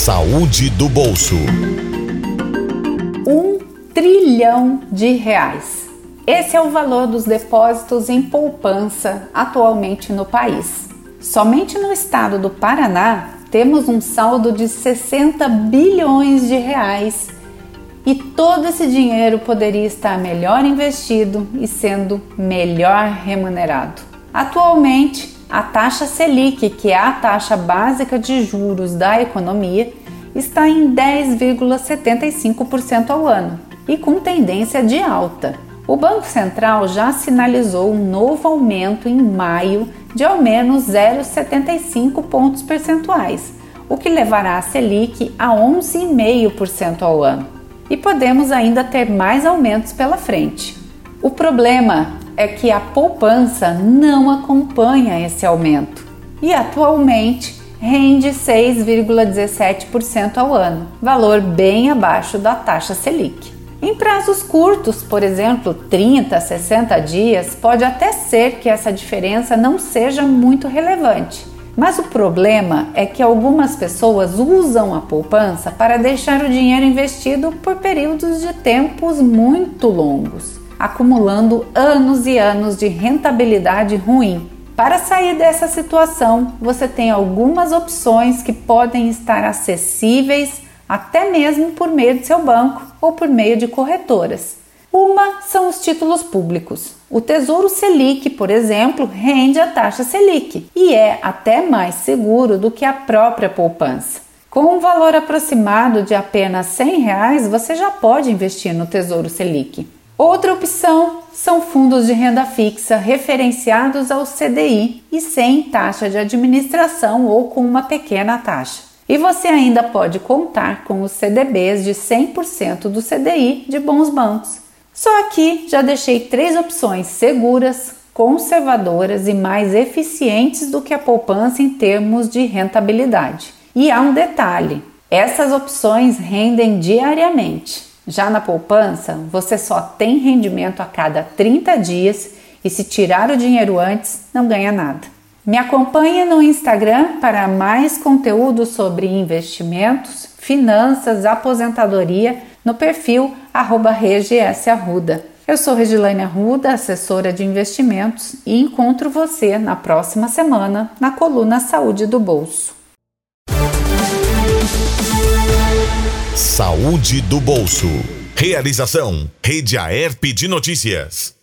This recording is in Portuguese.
Saúde do bolso. R$ 1 trilhão. Esse é o valor dos depósitos em poupança atualmente no país. Somente no estado do Paraná temos um saldo de 60 bilhões de reais e todo esse dinheiro poderia estar melhor investido e sendo melhor remunerado. Atualmente, a taxa Selic, que é a taxa básica de juros da economia, está em 10,75% ao ano e com tendência de alta. O Banco Central já sinalizou um novo aumento em maio de ao menos 0,75 pontos percentuais, o que levará a Selic a 11,5% ao ano. E podemos ainda ter mais aumentos pela frente. O problema é que a poupança não acompanha esse aumento e atualmente rende 6,17% ao ano, valor bem abaixo da taxa Selic. Em prazos curtos, por exemplo, 30, 60 dias, pode até ser que essa diferença não seja muito relevante. Mas o problema é que algumas pessoas usam a poupança para deixar o dinheiro investido por períodos de tempos muito longos, acumulando anos e anos de rentabilidade ruim. Para sair dessa situação, você tem algumas opções que podem estar acessíveis até mesmo por meio de seu banco ou por meio de corretoras. Uma são os títulos públicos. O Tesouro Selic, por exemplo, rende a taxa Selic e é até mais seguro do que a própria poupança. Com um valor aproximado de apenas R$ 100, você já pode investir no Tesouro Selic. Outra opção são fundos de renda fixa referenciados ao CDI e sem taxa de administração ou com uma pequena taxa. E você ainda pode contar com os CDBs de 100% do CDI de bons bancos. Só aqui já deixei 3 opções seguras, conservadoras e mais eficientes do que a poupança em termos de rentabilidade. E há um detalhe: essas opções rendem diariamente. Já na poupança, você só tem rendimento a cada 30 dias e se tirar o dinheiro antes, não ganha nada. Me acompanhe no Instagram para mais conteúdo sobre investimentos, finanças, aposentadoria no perfil @regsarruda. Eu sou Regilane Arruda, assessora de investimentos, e encontro você na próxima semana na coluna Saúde do Bolso. Saúde do bolso. Realização: Rede Aerp de Notícias.